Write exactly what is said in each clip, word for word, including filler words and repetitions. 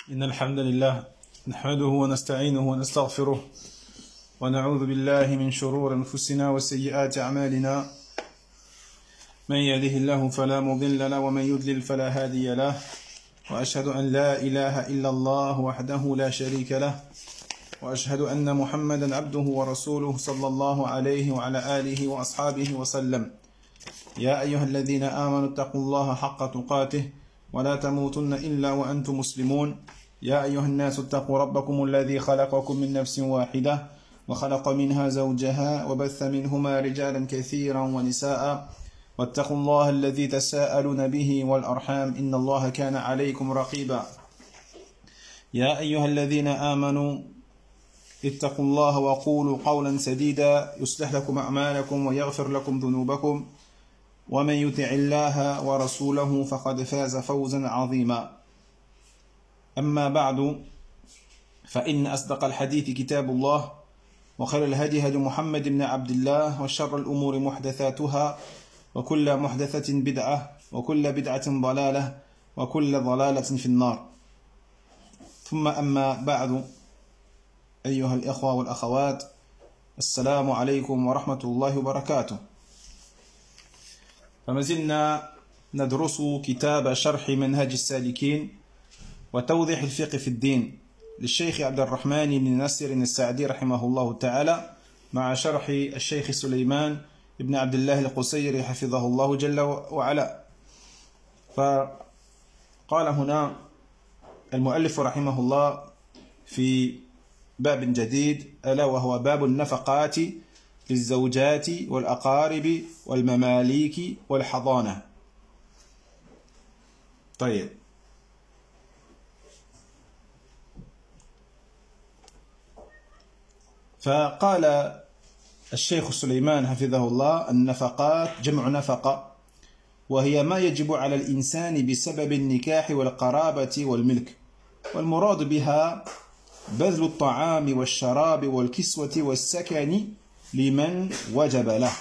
إن الحمد لله نحمده ونستعينه ونستغفره ونعوذ بالله من شرور أنفسنا وسيئات أعمالنا من يهده الله فلا مضل له ومن يضلل فلا هادي له وأشهد أن لا إله إلا الله وحده لا شريك له وأشهد أن محمدا عبده ورسوله صلى الله عليه وعلى آله وأصحابه وسلم يا أيها الذين آمنوا اتقوا الله حق تقاته ولا تموتن إلا وأنتم مسلمون يا أيها الناس اتقوا ربكم الذي خلقكم من نفس واحدة وخلق منها زوجها وبث منهما رجالا كثيرا ونساء واتقوا الله الذي تساءلون به والأرحام إن الله كان عليكم رقيبا يا أيها الذين آمنوا اتقوا الله وقولوا قولا سديدا يصلح لكم أعمالكم ويغفر لكم ذنوبكم ومن يطع الله ورسوله فقد فاز فوزا عظيما أما بعد فإن أصدق الحديث كتاب الله وخير الهدي هدي محمد بن عبد الله وشر الأمور محدثاتها وكل محدثة بدعة وكل بدعة ضلالة وكل ضلالة في النار ثم أما بعد أيها الإخوة والأخوات السلام عليكم ورحمة الله وبركاته فما زلنا ندرس كتاب شرح منهج السالكين وتوضيح الفقه في الدين للشيخ عبد الرحمن بن ناصر السعدي رحمه الله تعالى مع شرح الشيخ سليمان بن عبد الله القصيري حفظه الله جل وعلا. فقال هنا المؤلف رحمه الله في باب جديد ألا وهو باب النفقات للزوجات والأقارب والمماليك والحضانة. طيب فقال الشيخ سليمان حفظه الله النفقات جمع نفقة وهي ما يجب على الإنسان بسبب النكاح والقرابة والملك والمراد بها بذل الطعام والشراب والكسوة والسكن لمن وجب له.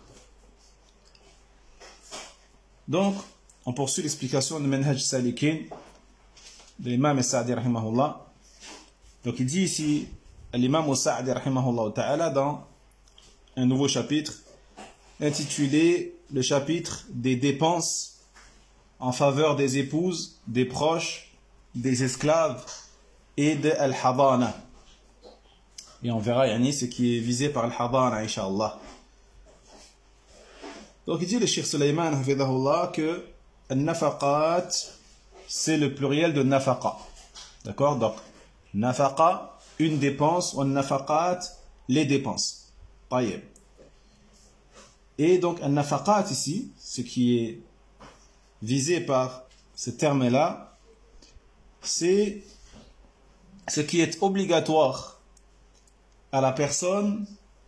Donc, on poursuit l'explication de Manhaj Salikin de l'imam Sa'di rahimahullah. Donc, il dit ici l'imam Sa'di rahimahullah ta'ala dans un nouveau chapitre intitulé le chapitre des dépenses en faveur des épouses, des proches, des esclaves et de al-hadana. Et on verra yani, ce qui est visé par al-hadana, incha'Allah. Donc il dit le Cheikh Sulayman hafidahullah que al-nafaqat c'est le pluriel de nafaqa. D'accord? Donc nafaqa, une dépense, ou al-nafaqat, les dépenses. Taïeb. Et donc al-nafaqat ici, ce qui est visé par ce terme-là, c'est ce qui est obligatoire à la personne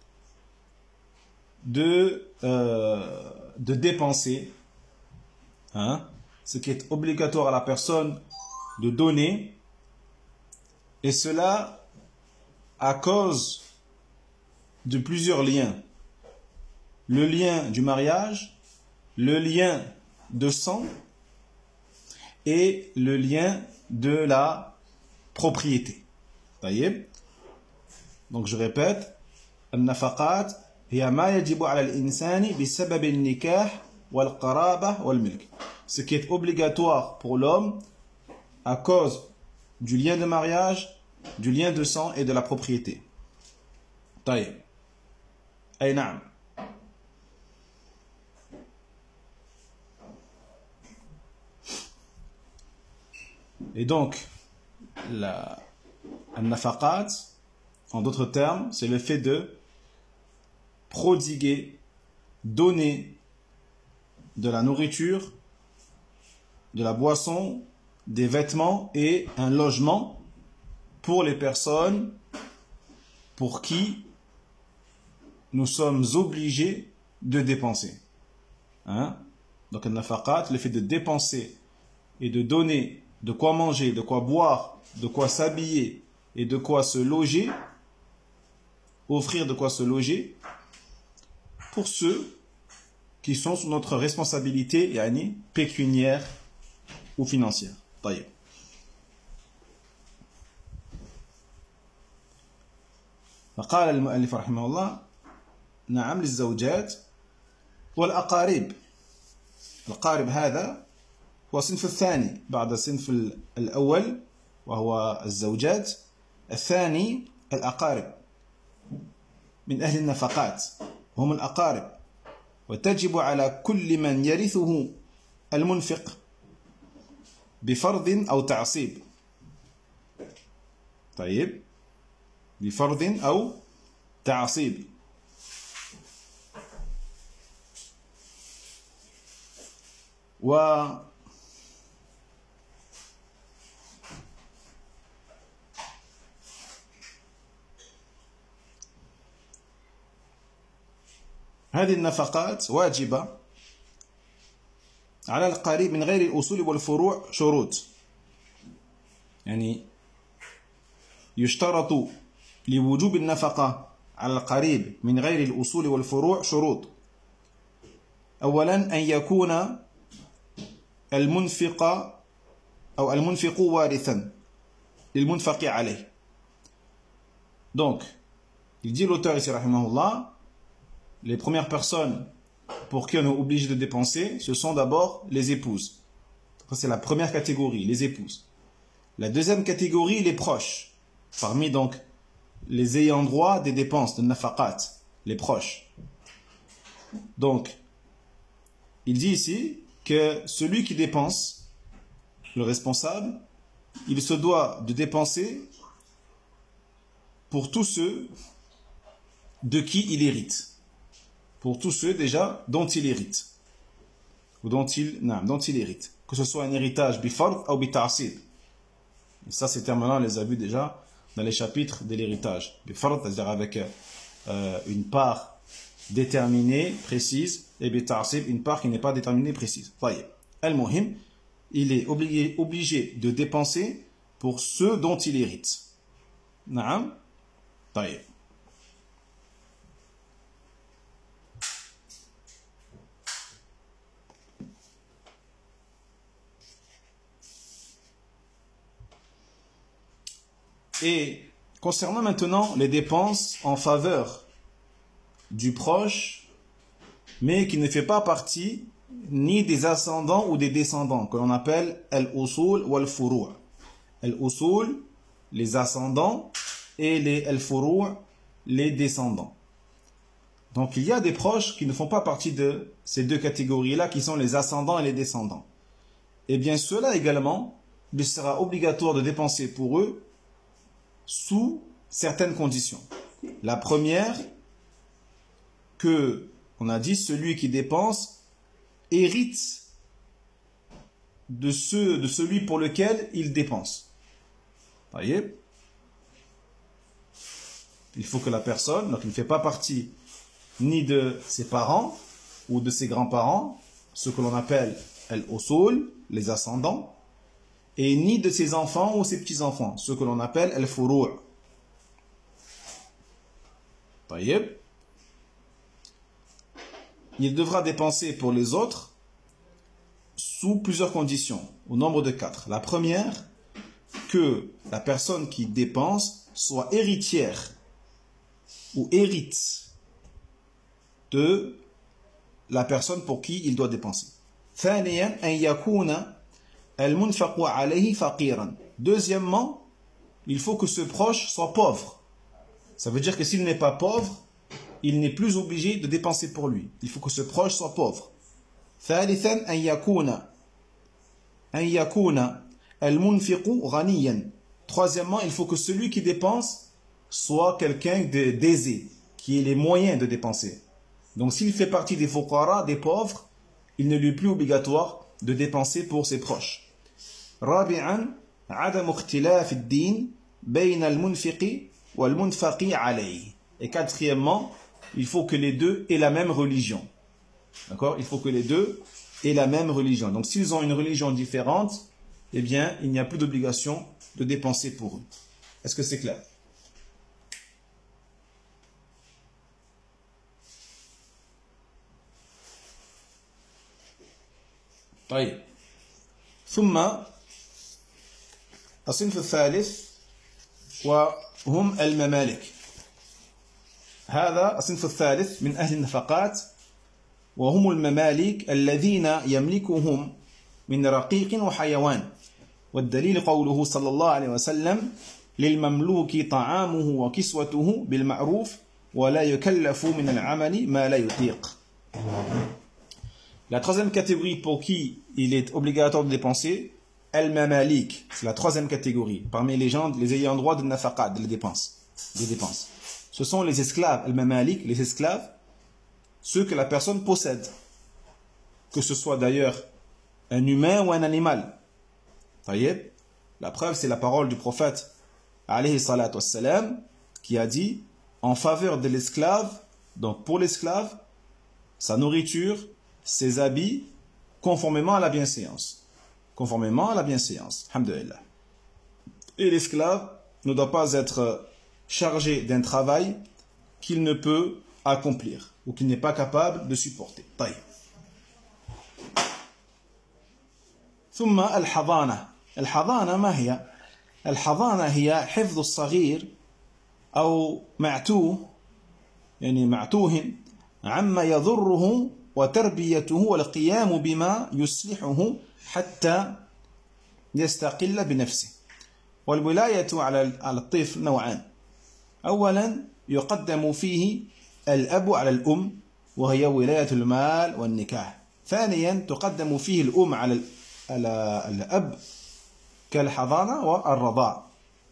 de, euh, de dépenser, hein, ce qui est obligatoire à la personne de donner, et cela à cause de plusieurs liens. Le lien du mariage, le lien de sang et le lien de la propriété. Taïeb. Donc je répète, النفقات هي ما يجب على الإنسان بسبب النكاح والقرابة والملك. Ce qui est obligatoire pour l'homme à cause du lien de mariage, du lien de sang et de la propriété. طيب. أي نعم. Et donc la النفقات, en d'autres termes, c'est le fait de prodiguer, donner de la nourriture, de la boisson, des vêtements et un logement pour les personnes pour qui nous sommes obligés de dépenser. Hein? Donc, al-nafaqat, le fait de dépenser et de donner de quoi manger, de quoi boire, de quoi s'habiller et de quoi se loger, offrir de quoi se loger pour ceux qui sont sous notre responsabilité yani, pécuniaire ou financière. Taïeb. فقال المؤلف رحمه الله نعم للزوجات والأقارب. القارب هذا هو الصنف الثاني بعد الصنف الأول وهو الزوجات. الثاني الأقارب من أهل النفقات هم الأقارب، وتجب على كل من يرثه المنفق بفرض أو تعصيب. طيب بفرض أو تعصيب. و هذه النفقات واجبة على القريب من غير الأصول والفروع شروط، يعني يشترط لوجوب النفقة على القريب من غير الأصول والفروع شروط. أولا أن يكون المنفق أو المنفق وارثا للمنفق عليه. Donc, il dit l'auteur ici, rahimahullah, les premières personnes pour qui on est obligé de dépenser, ce sont d'abord les épouses. C'est la première catégorie, les épouses. La deuxième catégorie, les proches. Parmi donc les ayants droit des dépenses de nafaqat, les proches. Donc, il dit ici que celui qui dépense, le responsable, il se doit de dépenser pour tous ceux de qui il hérite. Pour tous ceux déjà dont il hérite. Ou dont il, non, dont il hérite. Que ce soit un héritage bifard ou bita'asib. Et ça, ces termes-là, on les a vus déjà dans les chapitres de l'héritage. Bifard, c'est-à-dire avec euh, une part déterminée, précise, et bita'asib, une part qui n'est pas déterminée, précise. Voyez. Al-Muhim, il est obligé, obligé de dépenser pour ceux dont il hérite. Naam. Voyez. Et concernant maintenant les dépenses en faveur du proche, mais qui ne fait pas partie ni des ascendants ou des descendants, que l'on appelle al-usul ou al-furu'. Al-usul, les ascendants, et les al-furu', les descendants. Donc il y a des proches qui ne font pas partie de ces deux catégories-là, qui sont les ascendants et les descendants. Et bien cela également, il sera obligatoire de dépenser pour eux sous certaines conditions. La première, que, on a dit, celui qui dépense hérite de, ce, de celui pour lequel il dépense. Voyez? Il faut que la personne, donc il ne fait pas partie ni de ses parents ou de ses grands-parents, ce que l'on appelle al-usul, les ascendants, et ni de ses enfants ou ses petits-enfants, ce que l'on appelle al-furu'. Taïeb. Il devra dépenser pour les autres sous plusieurs conditions, au nombre de quatre. La première, que la personne qui dépense soit héritière ou hérite de la personne pour qui il doit dépenser. ثانيا أن يكون المنفق عليه فقيرا. Deuxièmement, il faut que ce proche soit pauvre. Ça veut dire que s'il n'est pas pauvre, il n'est plus obligé de dépenser pour lui. Il faut que ce proche soit pauvre. ثالثا أن يكون أن يكون المنفق غنيا. Troisièmement, il faut que celui qui dépense soit quelqu'un d'aisé, qui ait les moyens de dépenser. Donc s'il fait partie des fuqara, des pauvres, il ne lui est plus obligatoire de dépenser pour ses proches. رابعا عدم اختلاف الدين بين المنفق والمنفق عليه. Et quatrièmement, il faut que les deux aient la même religion. D'accord? Il faut que les deux aient la même religion. Donc s'ils ont une religion différente, eh bien, il n'y a plus d'obligation de dépenser pour eux. Est-ce que c'est clair? طيب. ثم الصنف الثالث وهم الممالك. هذا الصنف الثالث من أهل النفقات وهم المماليك الذين يملكهم من رقيق وحيوان والدليل قوله صلى الله عليه وسلم للمملوك طعامه وكسوته بالمعروف ولا يكلف من العمل ما لا يطيق. La troisième catégorie pour qui il est obligatoire de dépenser, al-mamalik, c'est la troisième catégorie parmi les gens, les ayants droit de nafaqat, de les dépenses, des dépenses. Ce sont les esclaves, al-mamalik, les esclaves, ceux que la personne possède, que ce soit d'ailleurs un humain ou un animal. Taïeb, la preuve c'est la parole du prophète alayhi salatu wassalam qui a dit en faveur de l'esclave, donc pour l'esclave, sa nourriture, ses habits, conformément à la bienséance. Conformément à la bienséance. Alhamdulillah. Et l'esclave ne doit pas être chargé d'un travail qu'il ne peut accomplir ou qu'il n'est pas capable de supporter. Taïeb. ثم الحضانة. الحضانة ما هي؟ الحضانة هي حفظ الصغير أو معتوه يعني معتوه عما يضره وتربيته والقيام بما يصلحه حتى يستقل بنفسه. والولاية على الطفل نوعان. أولا يقدم فيه الأب على الأم وهي ولاية المال والنكاح. ثانيا تقدم فيه الأم على الأب كالحضانة والرضاع.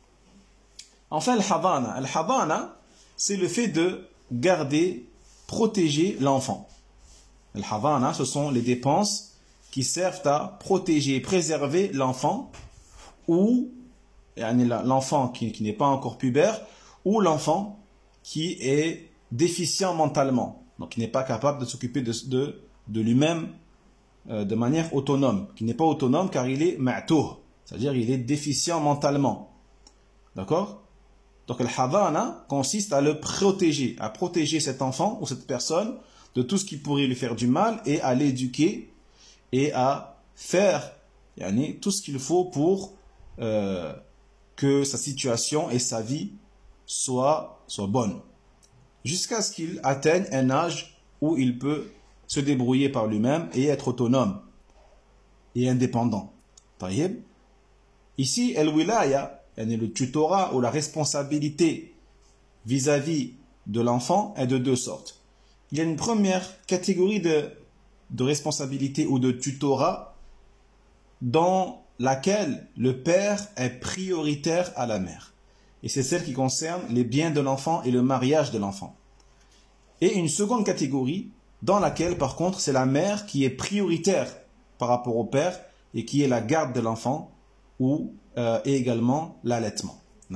Enfin, le hadana. Le hadana, c'est le fait de garder, protéger l'enfant. Le hadana, ce sont les dépenses qui servent à protéger, préserver l'enfant ou l'enfant qui, qui n'est pas encore pubère ou l'enfant qui est déficient mentalement, donc qui n'est pas capable de s'occuper de, de, de lui-même euh, de manière autonome, qui n'est pas autonome car il est ma'touh, c'est-à-dire il est déficient mentalement. D'accord? Donc le hadana consiste à le protéger, à protéger cet enfant ou cette personne de tout ce qui pourrait lui faire du mal et à l'éduquer et à faire yani, tout ce qu'il faut pour euh, que sa situation et sa vie soient, soient bonnes. Jusqu'à ce qu'il atteigne un âge où il peut se débrouiller par lui-même et être autonome et indépendant. Taïeb. Ici, el-wilaya, le tutorat ou la responsabilité vis-à-vis de l'enfant est de deux sortes. Il y a une première catégorie de, de responsabilité ou de tutorat dans laquelle le père est prioritaire à la mère. Et c'est celle qui concerne les biens de l'enfant et le mariage de l'enfant. Et une seconde catégorie dans laquelle par contre c'est la mère qui est prioritaire par rapport au père et qui est la garde de l'enfant ou euh, et également l'allaitement. Non.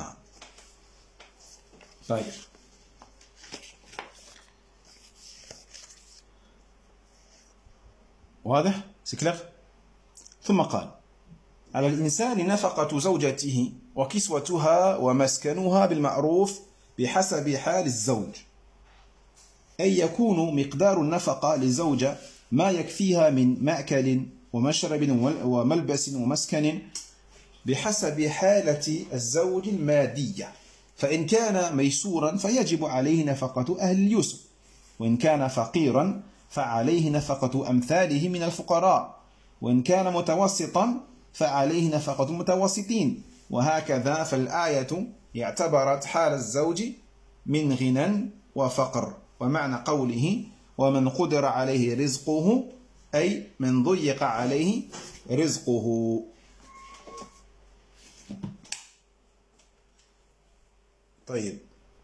واضح؟ c'est clair؟ ثم قال على الإنسان نفقة زوجته وكسوتها ومسكنها بالمعروف بحسب حال الزوج أي يكون مقدار النفقة للزوجة ما يكفيها من مأكل ومشرب وملبس ومسكن بحسب حالة الزوج المادية فإن كان ميسورا فيجب عليه نفقة أهل اليسر وإن كان فقيرا فعليه نفقة أمثاله من الفقراء وإن كان متوسطا فعليه نفقة المتوسطين وهكذا فالآية اعتبرت حال الزوج من غنى وفقر ومعنى قوله ومن قدر عليه رزقه أي من ضيق عليه رزقه. طيب.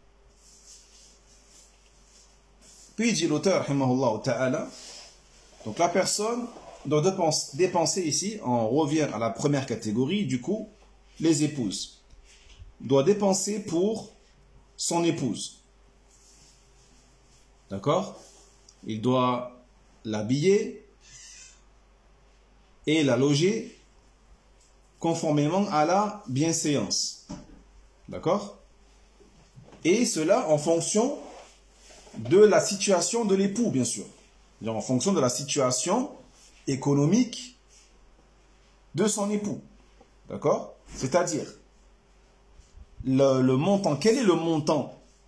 Puis dit l'auteur, rahimahullah ta'ala, donc la personne doit dépenser, dépenser ici, on revient à la première catégorie, du coup, les épouses, doit dépenser pour son épouse. D'accord? Il doit l'habiller et la loger conformément à la bienséance. D'accord? Et cela en fonction de la situation de l'époux, bien sûr. En fonction de la situation économique de son époux. D'accord? C'est-à-dire, le, le montant, quel est le montant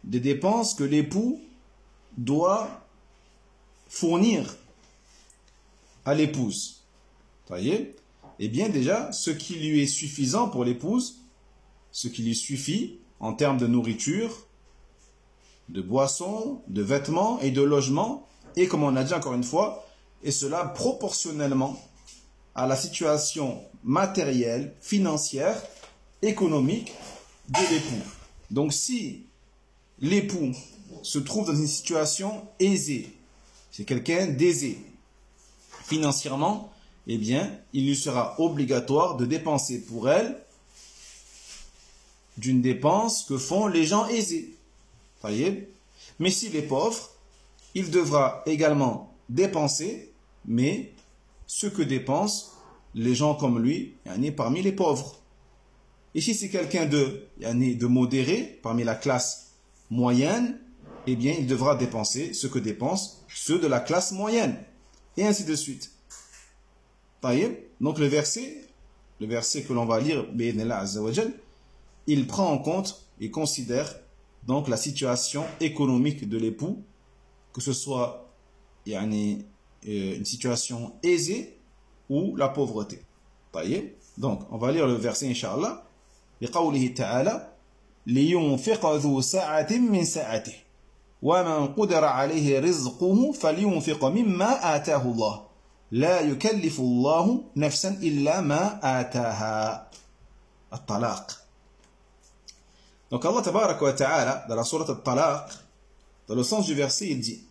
des dépenses que l'époux doit fournir à l'épouse. Vous voyez? Eh bien déjà, ce qui lui est suffisant pour l'épouse, ce qui lui suffit en termes de nourriture, de boissons, de vêtements et de logements, et comme on a dit encore une fois, et cela proportionnellement à la situation matérielle, financière, économique de l'époux. Donc si l'époux se trouve dans une situation aisée, c'est quelqu'un d'aisé financièrement, eh bien, il lui sera obligatoire de dépenser pour elle d'une dépense que font les gens aisés. Voyez? Mais s'il est pauvre, il devra également dépenser, mais ce que dépensent les gens comme lui, yani parmi les pauvres. Et si c'est quelqu'un de, yani de modéré, parmi la classe moyenne, eh bien, il devra dépenser ce que dépensent ceux de la classe moyenne. Et ainsi de suite. Voyez? Donc le verset, le verset que l'on va lire, bi'idhnillah azza wa jal, il prend en compte et considère donc la situation économique de l'époux, que ce soit yani, euh, une situation aisée ou la pauvreté. Voyez? Donc on va lire le verset Inch'Allah. بقوله تعالى لينفق ذو سعة من سعته ومن قدر عليه رزقه فلينفق مما آتاه الله لا يكلف الله نفسا إلا ما آتاها. الطلاق. Donc Allah tabarak wa ta'ala dans la sourate Al-Talaq, dans le sens du verset, il dit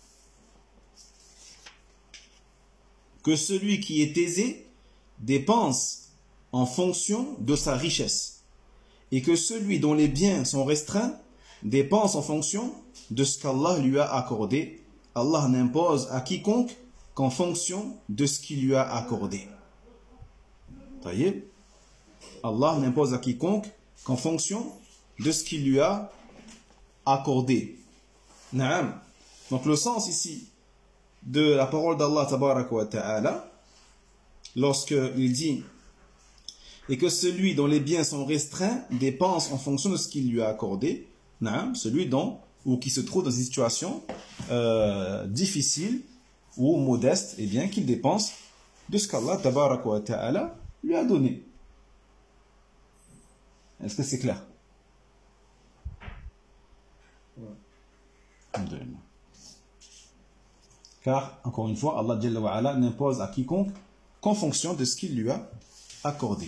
que celui qui est aisé dépense en fonction de sa richesse, et que celui dont les biens sont restreints dépense en fonction de ce qu'Allah lui a accordé. Allah n'impose à quiconque qu'en fonction de ce qu'il lui a accordé. Voyez? Allah n'impose à quiconque qu'en fonction de ce qu'il lui a accordé. Naam. Donc le sens ici de la parole d'Allah tabaraka wa ta'ala, lorsqu'il dit et que celui dont les biens sont restreints dépense en fonction de ce qu'il lui a accordé, naam, celui dont, ou qui se trouve dans une situation euh, difficile ou modeste, eh bien qu'il dépense de ce qu'Allah tabaraka wa ta'ala lui a donné. Est-ce que c'est clair? Ouais. Car, encore une fois, Allah Jalla wa Ala n'impose à quiconque qu'en fonction de ce qu'il lui a accordé.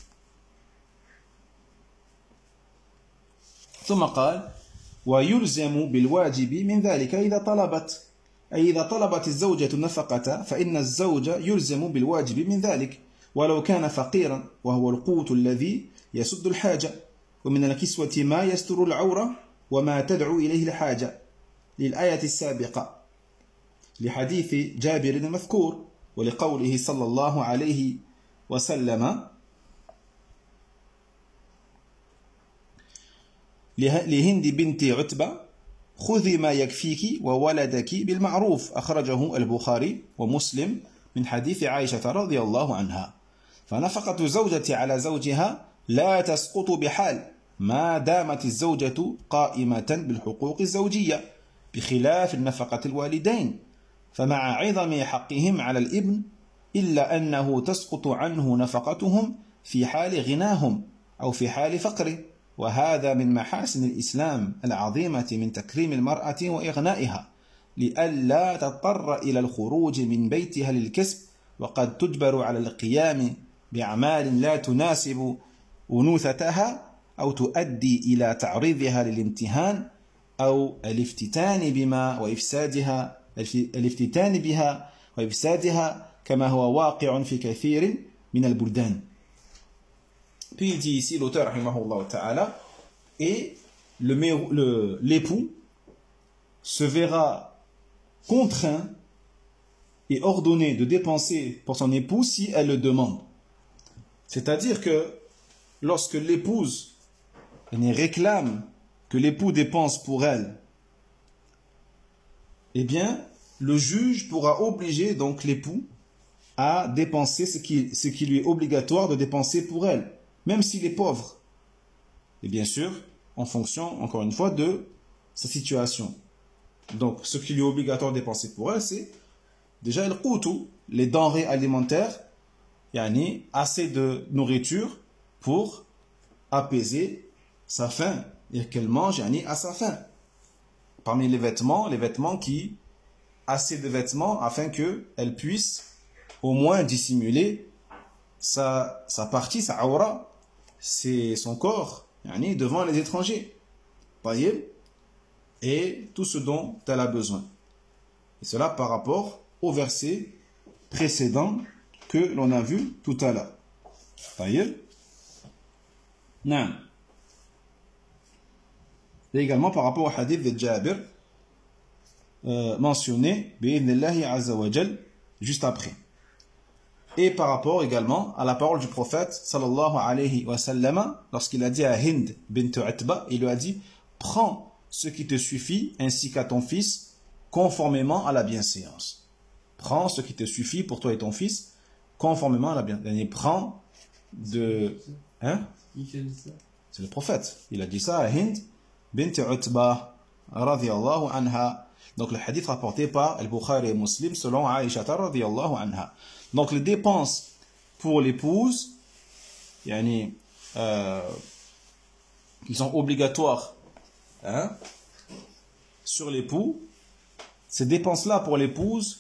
ثم قال ويلزم بالواجب من ذلك إذا طلبت أي إذا طلبت الزوجة النفقة فإن الزوج يلزم بالواجب من ذلك ولو كان فقيرا وهو القوت الذي يسد الحاجة ومن الكسوة ما يستر العورة وما تدعو إليه الحاجة للآية السابقة لحديث جابر المذكور ولقوله صلى الله عليه وسلم لهند بنت عتبة خذي ما يكفيك وولدك بالمعروف أخرجه البخاري ومسلم من حديث عائشة رضي الله عنها فنفقة زوجة على زوجها لا تسقط بحال ما دامت الزوجة قائمة بالحقوق الزوجية بخلاف النفقة الوالدين فمع عظم حقهم على الابن إلا أنه تسقط عنه نفقتهم في حال غناهم أو في حال فقره وهذا من محاسن الإسلام العظيمة من تكريم المرأة وإغنائها لئلا تضطر إلى الخروج من بيتها للكسب وقد تجبر على القيام بأعمال لا تناسب أنوثتها أو تؤدي إلى تعريضها للامتهان أو الافتتان بما وإفسادها الافتتان بها وإفسادها كما هو واقع في كثير من البلدان. Puis il dit ici l'auteur rahimahullah ta'ala, et le, le, l'époux se verra contraint et ordonné de dépenser pour son épouse si elle le demande. C'est-à-dire que lorsque l'épouse réclame que l'époux dépense pour elle, eh bien, le juge pourra obliger donc l'époux à dépenser ce qui, ce qui lui est obligatoire de dépenser pour elle, même s'il est pauvre. Et bien sûr, en fonction, encore une fois, de sa situation. Donc, ce qui lui est obligatoire de dépenser pour elle, c'est déjà le qoutu, les denrées alimentaires, yani assez de nourriture pour apaiser sa faim et qu'elle mange yani à sa faim. Parmi les vêtements, les vêtements qui assez de vêtements afin que elle puisse au moins dissimuler sa sa partie, sa aura, c'est son corps yani devant les étrangers. Voyez, et tout ce dont elle a besoin. Et cela par rapport au verset précédent que l'on a vu tout à l'heure. Voyez, non. Et également par rapport au hadith de Jabir euh, mentionné bi'idhnillahi azza wa jal juste après. Et par rapport également à la parole du prophète sallallahu alayhi wa sallam lorsqu'il a dit à Hind bint Utba, il lui a dit prends ce qui te suffit ainsi qu'à ton fils conformément à la bienséance. Prends ce qui te suffit pour toi et ton fils conformément à la bienséance. Prends de hein? C'est le prophète. Il a dit ça à Hind bint Utba radiyallahu anha. Donc le hadith rapporté par Al-Bukhari et Muslim selon Aïcha radiyallahu anha. Donc les dépenses pour l'épouse, yani, euh, qui sont obligatoires hein, sur l'époux, ces dépenses-là pour l'épouse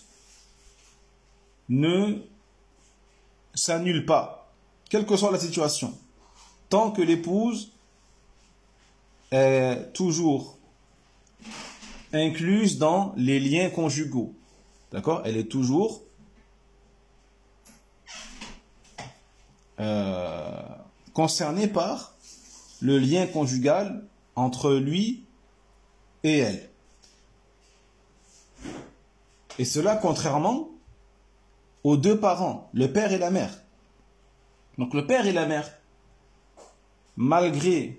ne s'annulent pas, quelle que soit la situation, tant que l'épouse est toujours incluse dans les liens conjugaux. D'accord? Elle est toujours euh, concernée par le lien conjugal entre lui et elle. Et cela contrairement aux deux parents, le père et la mère. Donc le père et la mère, malgré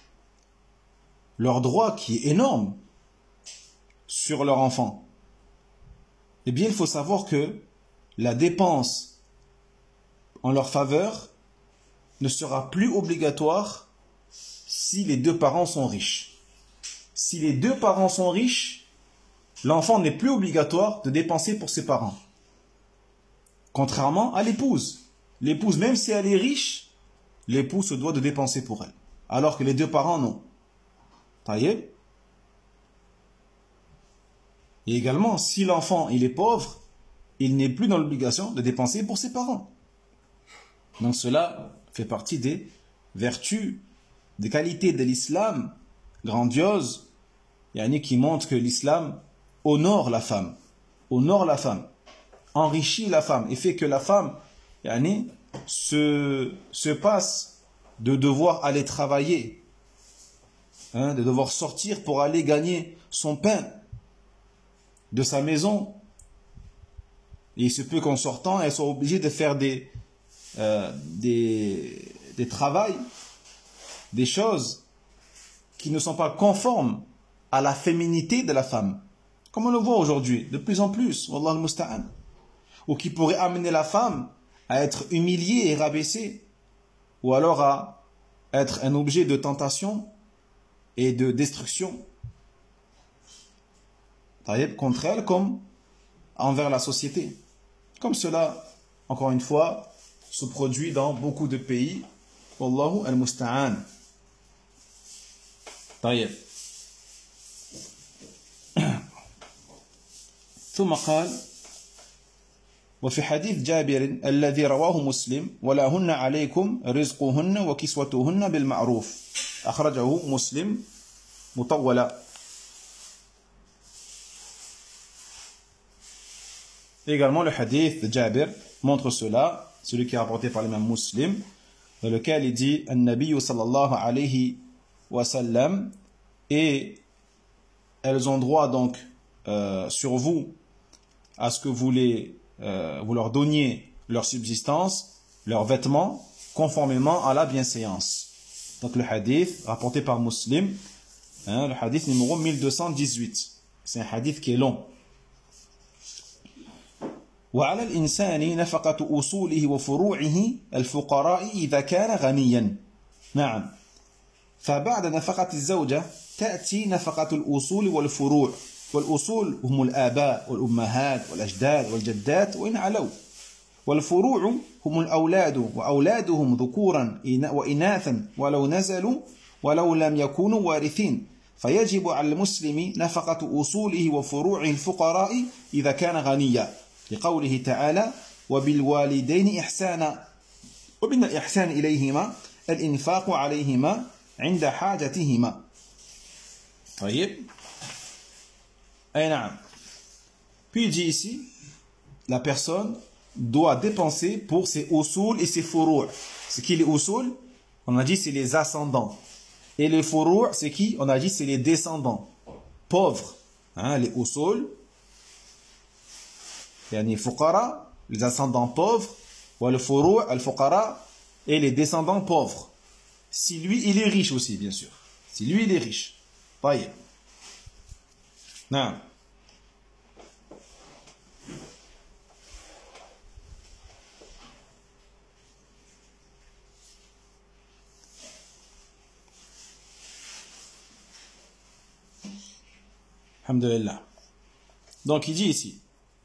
leur droit qui est énorme sur leur enfant, eh bien il faut savoir que la dépense en leur faveur ne sera plus obligatoire si les deux parents sont riches. Si les deux parents sont riches, l'enfant n'est plus obligatoire de dépenser pour ses parents. Contrairement à l'épouse. L'épouse, même si elle est riche, l'épouse se doit de dépenser pour elle. Alors que les deux parents, non. Taïeb. Et également, si l'enfant il est pauvre, il n'est plus dans l'obligation de dépenser pour ses parents. Donc cela fait partie des vertus, des qualités de l'islam grandiose, yani qui montre que l'islam honore la femme, honore la femme, enrichit la femme et fait que la femme yani, se, se passe de devoir aller travailler, hein, de devoir sortir pour aller gagner son pain de sa maison. Et il se peut qu'en sortant, elle soit obligée de faire des, euh, des, des travails, des choses qui ne sont pas conformes à la féminité de la femme. Comme on le voit aujourd'hui, de plus en plus, wallah al-musta'an. Ou qui pourrait amener la femme à être humiliée et rabaissée, ou alors à être un objet de tentation et de destruction contre elle comme envers la société. Comme cela, encore une fois, se produit dans beaucoup de pays. Wallahu al-musta'an. طيب. ثم قال وفي حديث جابر الذي رواه مسلم ولهن عليكم رزقهن وكسوتهن بالمعروف أخرجه مسلم مطولا. Également le hadith de Jabir montre cela, celui qui est rapporté par l'imam Muslim, dans lequel il dit An-Nabiyyu sallallahu alayhi wa sallam, et elles ont droit donc euh, sur vous à ce que vous, les, euh, vous leur donniez leur subsistance, leurs vêtements, conformément à la bienséance. Donc le hadith rapporté par Muslim, hein, le hadith numéro mille deux cent dix-huit. C'est un hadith qui est long. وعلى الإنسان نفقة أصوله وفروعه الفقراء إذا كان غنيا. نعم. فبعد نفقة الزوجة تأتي نفقة الأصول والفروع والأصول هم الآباء والأمهات والأجداد والجدات وإن علوا والفروع هم الأولاد وأولادهم ذكورا وإناثا ولو نزلوا ولو لم يكونوا وارثين فيجب على المسلم نفقة أصوله وفروعه الفقراء إذا كان غنيا لقوله تعالى وبالوالدين إحسانا ومن الإحسان إليهما الإنفاق عليهما عند حاجتهما. طيب أي نعم. Puis il dit ici la personne doit dépenser pour ses usul et ses furu'. C'est qui les usul? On a dit c'est les ascendants. Et les furu' c'est qui? On a dit c'est les descendants. Pauvres. Hein, les usul, yani fuqara, les ascendants pauvres, ou le furu' al-fuqara, et les descendants pauvres. Si lui, il est riche aussi, bien sûr. Si lui, il est riche. Taïb. Non. Alhamdulillah. Donc il dit ici,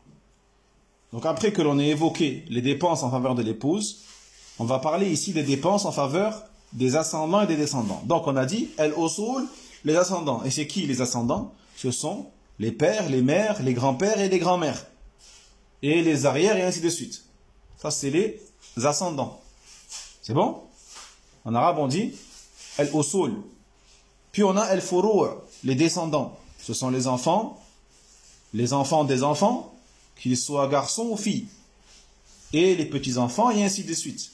donc après que l'on ait évoqué les dépenses en faveur de l'épouse, on va parler ici des dépenses en faveur des ascendants et des descendants. Donc on a dit, el-usul, les ascendants. Et c'est qui les ascendants? Ce sont les pères, les mères, les grands-pères et les grands-mères. Et les arrières et ainsi de suite. Ça c'est les ascendants. C'est bon? En arabe on dit el-usul. Puis on a el-furu', les descendants. Ce sont les enfants, les enfants des enfants, qu'ils soient garçons ou filles, et les petits-enfants, et ainsi de suite.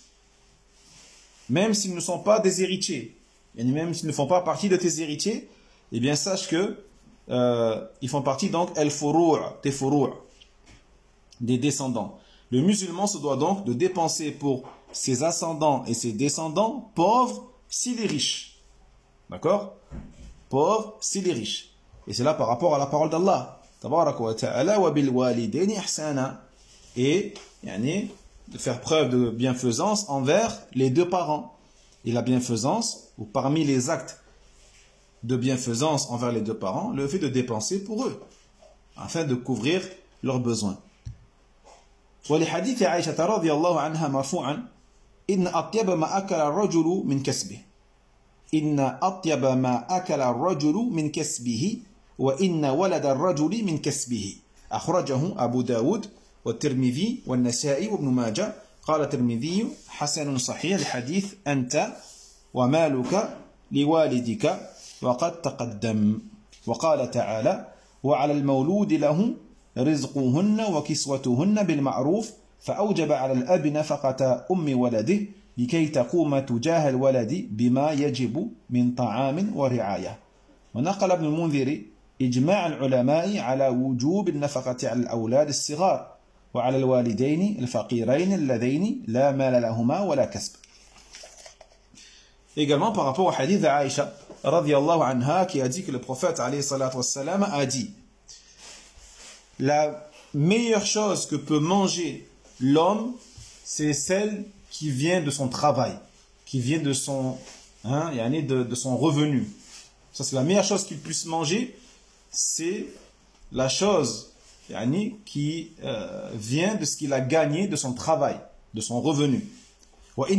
Même s'ils ne sont pas des héritiers, et même s'ils ne font pas partie de tes héritiers, eh bien sache que euh, ils font partie donc el-furu', tes furu', des descendants. Le musulman se doit donc de dépenser pour ses ascendants et ses descendants pauvres s'il est riche. D'accord? Pauvres s'il est riche. Et c'est là par rapport à la parole d'Allah. Tabaraka wa ta'ala wa bil walidayni ihsana. Et yani, de faire preuve de bienfaisance envers les deux parents. Et la bienfaisance, ou parmi les actes de bienfaisance envers les deux parents, le fait de dépenser pour eux, afin de couvrir leurs besoins. ولحديث عائشة رضي الله عنها مرفوعا إن أطيب ما أكل الرجل من كسبه إن أطيب ما أكل الرجل من كسبه وإن ولد الرجل من كسبه أخرجه أبو داود والترمذي والنسائي وابن ماجه قال الترمذي حسن صحيح الحديث أنت ومالك لوالدك وقد تقدم وقال تعالى وعلى المولود له رزقهن وكسوتهن بالمعروف فأوجب على الأب نفقة أم ولده لكي تقوم تجاه الولد بما يجب من طعام ورعاية. ونقل ابن المنذر إجماع العلماء على وجوب النفقة على الأولاد الصغار وعلى الوالدين الفقيرين اللذين لا مال لهما ولا كسب. Également par rapport au hadith d'Aïcha radhiyallahu anha qui a dit que le prophète alayhi salatu wassalam a dit la meilleure chose que peut manger l'homme c'est celle qui vient de son travail, qui vient de son, hein, de, de son revenu. Ça c'est la meilleure chose qu'il puisse manger, c'est la chose yani, qui euh, vient de ce qu'il a gagné de son travail, de son revenu. Puis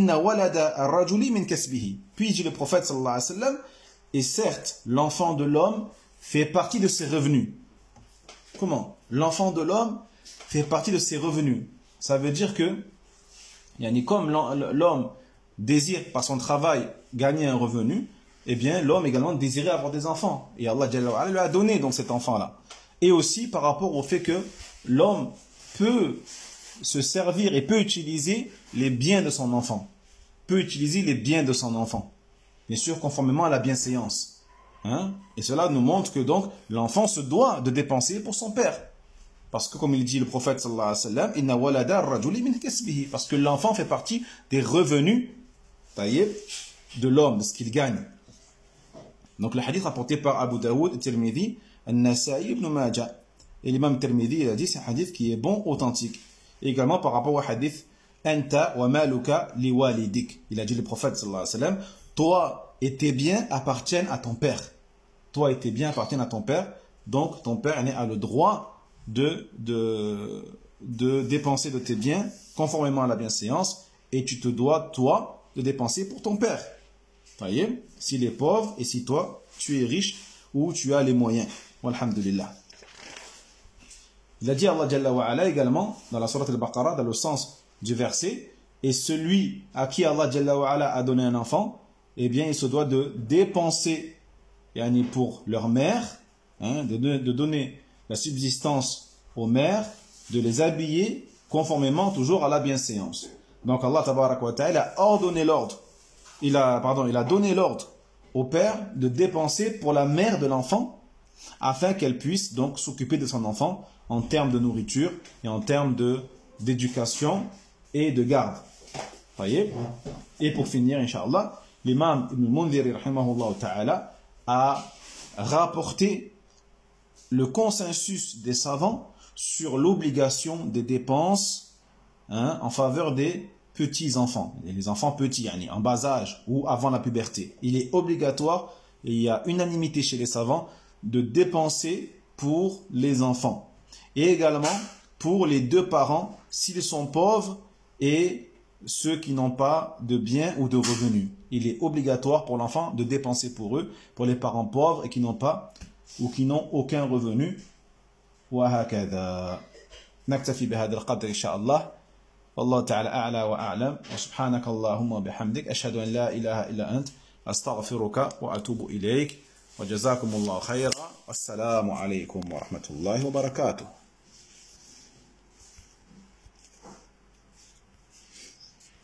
dit le prophète sallallahu alayhi wa sallam, et certes l'enfant de l'homme fait partie de ses revenus. Comment? L'enfant de l'homme fait partie de ses revenus. Ça veut dire que yani, comme l'homme désire par son travail gagner un revenu, eh bien l'homme également désirait avoir des enfants. Et Allah Jalla wa Ala lui a donné donc cet enfant-là. Et aussi par rapport au fait que l'homme peut se servir et peut utiliser les biens de son enfant. Peut utiliser les biens de son enfant. Bien sûr, conformément à la bienséance. Hein? Et cela nous montre que donc l'enfant se doit de dépenser pour son père. Parce que comme il dit le prophète sallallahu alayhi wa sallam, inna walada ar-rajuli min kasbihi, parce que l'enfant fait partie des revenus de l'homme, de ce qu'il gagne. Donc le hadith rapporté par Abu Daoud, Tirmidhi, An-Nasa'i, Ibn Majah. Et l'imam Tirmidhi il a dit c'est un hadith qui est bon, authentique. Et également par rapport au hadith Anta wa maluka li walidik. Il a dit le prophète sallallahu alayhi wa sallam, toi et tes biens appartiennent à ton père. toi et tes biens appartiennent à ton père, donc ton père a le droit de, de, de dépenser de tes biens conformément à la bienséance, et tu te dois, toi, de dépenser pour ton père. Vous voyez, s'il est pauvre et si toi, tu es riche ou tu as les moyens. Walhamdulillah. Il a dit Allah Jalla wa Ala également dans la sourate Al-Baqarah, dans le sens du verset, et celui à qui Allah Jalla wa Ala a donné un enfant, eh bien il se doit de dépenser yani pour leur mère, hein, de, de donner la subsistance aux mères, de les habiller conformément toujours à la bienséance. Donc Allah Tabaraka wa Ta'ala a ordonné l'ordre, il a, pardon, il a donné l'ordre au père de dépenser pour la mère de l'enfant afin qu'elle puisse donc s'occuper de son enfant en termes de nourriture et en termes de, d'éducation et de garde. Voyez? Et pour finir, Inch'Allah, l'imam Ibn Mundhiri rahimahullah ta'ala a rapporté le consensus des savants sur l'obligation des dépenses hein, en faveur des petits enfants, les enfants petits, en bas âge ou avant la puberté. Il est obligatoire, et il y a unanimité chez les savants, de dépenser pour les enfants. Et également pour les deux parents, s'ils sont pauvres et ceux qui n'ont pas de biens ou de revenus. Il est obligatoire pour l'enfant de dépenser pour eux, pour les parents pauvres et qui n'ont pas ou qui n'ont aucun revenu. وهكذا نكتفي بهذا القدر إن شاء الله. والله تعالى أعلى وأعلم وسبحانك اللهم وبحمدك أشهد أن لا إله إلا أنت أستغفرك وأتوب إليك وجزاكم الله خيرا والسلام عليكم ورحمة الله وبركاته.